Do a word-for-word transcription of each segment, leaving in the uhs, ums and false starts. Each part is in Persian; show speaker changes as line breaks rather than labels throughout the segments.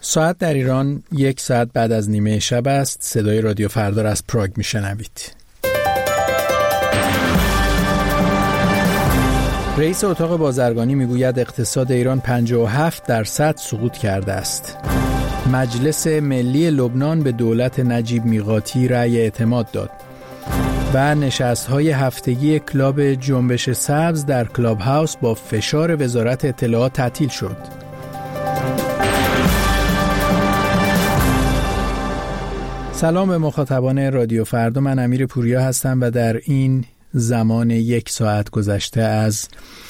ساعت در ایران یک ساعت بعد از نیمه شب است. صدای رادیو فردا از پراگ میشنوید. رئیس اتاق بازرگانی میگوید اقتصاد ایران پنجاه و هفت درصد سقوط کرده است. مجلس ملی لبنان به دولت نجیب میقاتی رأی اعتماد داد. و نشست‌های هفتگی کلاب جنبش سبز در کلاب هاوس با فشار وزارت اطلاعات تعطیل شد. سلام به مخاطبان رادیو فردا، من امیر پوریا هستم و در این زمان یک ساعت گذشته از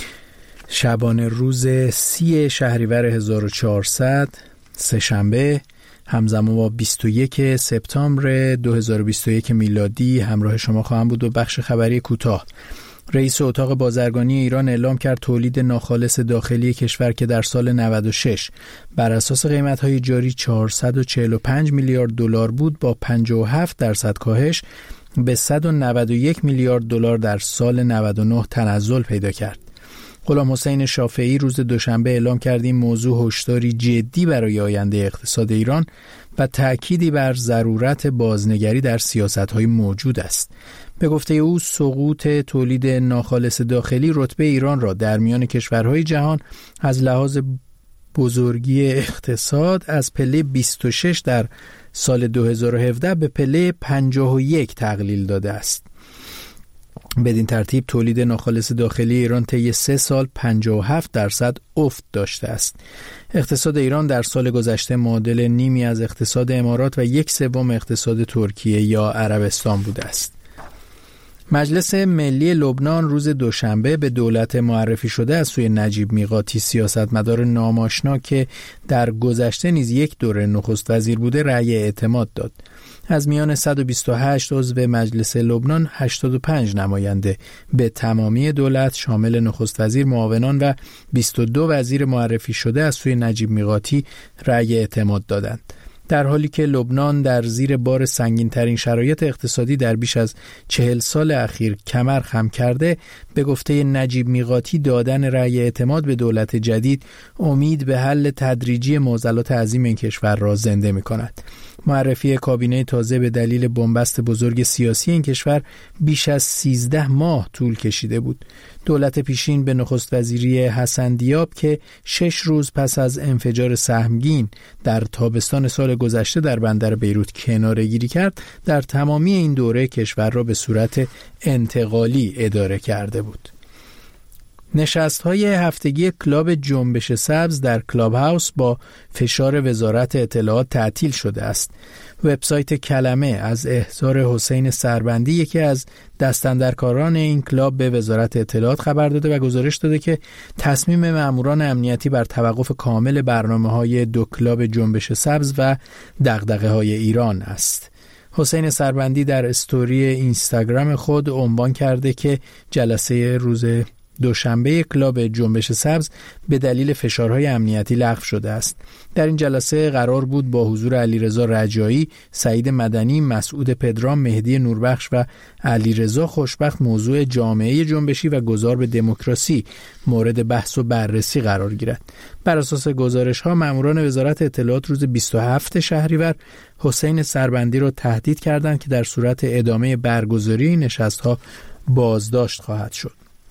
شبانه روز سی شهریور هزار و چهارصد سه‌شنبه همزمان با بیست و یک سپتامبر دو هزار و بیست و یک میلادی همراه شما خواهم بود. و بخش خبری کوتاه: رئیس اتاق بازرگانی ایران اعلام کرد تولید ناخالص داخلی کشور که در سال نود و شش بر اساس قیمت‌های جاری چهارصد و چهل و پنج میلیارد دلار بود، با پنجاه و هفت درصد کاهش به صد و نود و یک میلیارد دلار در سال نود و نه تنزل پیدا کرد. غلام حسین شافعی روز دوشنبه اعلام کرد این موضوع هشداری جدی برای آینده اقتصاد ایران و تأکیدی بر ضرورت بازنگری در سیاست‌های موجود است. به گفته او سقوط تولید ناخالص داخلی رتبه ایران را در میان کشورهای جهان از لحاظ بزرگی اقتصاد از پله بیست و شش در سال دو هزار و هفده به پله پنجاه و یک تقلیل داده است. بدین ترتیب تولید ناخالص داخلی ایران طی سه سال پنجاه و هفت درصد افت داشته است. اقتصاد ایران در سال گذشته معادل نیمی از اقتصاد امارات و یک سوم اقتصاد ترکیه یا عربستان بوده است. مجلس ملی لبنان روز دوشنبه به دولت معرفی شده از سوی نجیب میقاتی، سیاستمدار ناماشنا که در گذشته نیز یک دوره نخست وزیر بوده، رأی اعتماد داد. از میان صد و بیست و هشت عضو مجلس لبنان هشتاد و پنج نماینده به تمامی دولت شامل نخست وزیر، معاونان و بیست و دو وزیر معرفی شده از سوی نجیب میقاتی رأی اعتماد دادند. در حالی که لبنان در زیر بار سنگین‌ترین شرایط اقتصادی در بیش از چهل سال اخیر کمر خم کرده، به گفته نجیب میقاتی دادن رأی اعتماد به دولت جدید امید به حل تدریجی معضلات عظیم این کشور را زنده می‌کند. معرفی کابینه تازه به دلیل بنبست بزرگ سیاسی این کشور بیش از سیزده ماه طول کشیده بود. دولت پیشین به نخست وزیری حسن دیاب که شش روز پس از انفجار سهمگین در تابستان سال گذشته در بندر بیروت کناره‌گیری کرد، در تمامی این دوره کشور را به صورت انتقالی اداره کرده بود. نشست‌های هفتگی کلاب جنبش سبز در کلاب هاوس با فشار وزارت اطلاعات تعطیل شده است. وبسایت کلمه از احضار حسین سربندی، یکی از دستاندرکاران این کلاب، به وزارت اطلاعات خبر داده و گزارش داده که تصمیم ماموران امنیتی بر توقف کامل برنامه‌های دو کلاب جنبش سبز و دغدغه‌های ایران است. حسین سربندی در استوری اینستاگرام خود عنوان کرده که جلسه روز دوشنبه کلاب جنبش سبز به دلیل فشارهای امنیتی لغو شده است. در این جلسه قرار بود با حضور علیرضا رجایی، سعید مدنی، مسعود پدرام، مهدی نوربخش و علیرضا خوشبخت موضوع جامعه جنبشی و گذار به دموکراسی مورد بحث و بررسی قرار گیرد. بر اساس گزارش‌ها ماموران وزارت اطلاعات روز بیست و هفت شهریور حسین سربندی را تهدید کردند که در صورت ادامه برگزاری نشست‌ها بازداشت خواهد شد.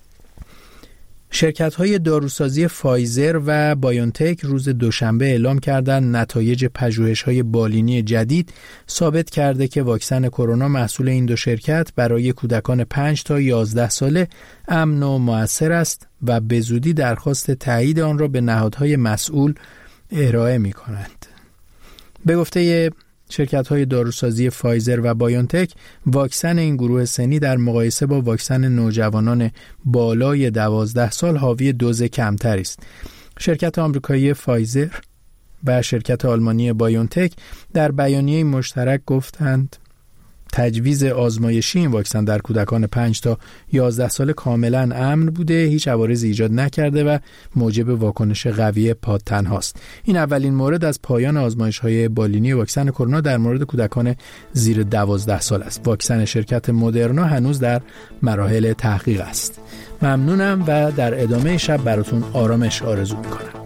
شرکت‌های داروسازی فایزر و بایونتک روز دوشنبه اعلام کردند نتایج پژوهش‌های بالینی جدید ثابت کرده که واکسن کرونا محصول این دو شرکت برای کودکان پنج تا یازده ساله امن و مؤثر است و به زودی درخواست تایید آن را به نهادهای مسئول ارائه می‌کنند. به گفته شرکت‌های داروسازی فایزر و بایونتک، واکسن این گروه سنی در مقایسه با واکسن نوجوانان بالای دوازده سال حاوی دوز کمتری است. شرکت آمریکایی فایزر و شرکت آلمانی بایونتک در بیانیه مشترک گفتند تجویز آزمایشی این واکسن در کودکان پنج تا یازده سال کاملا امن بوده، هیچ عوارضی ایجاد نکرده و موجب واکنش قوی پادتن هاست. این اولین مورد از پایان آزمایش‌های بالینی واکسن کرونا در مورد کودکان زیر دوازده سال است. واکسن شرکت مدرنا هنوز در مراحل تحقیق است. ممنونم و در ادامه شب براتون آرامش آرزو می‌کنم.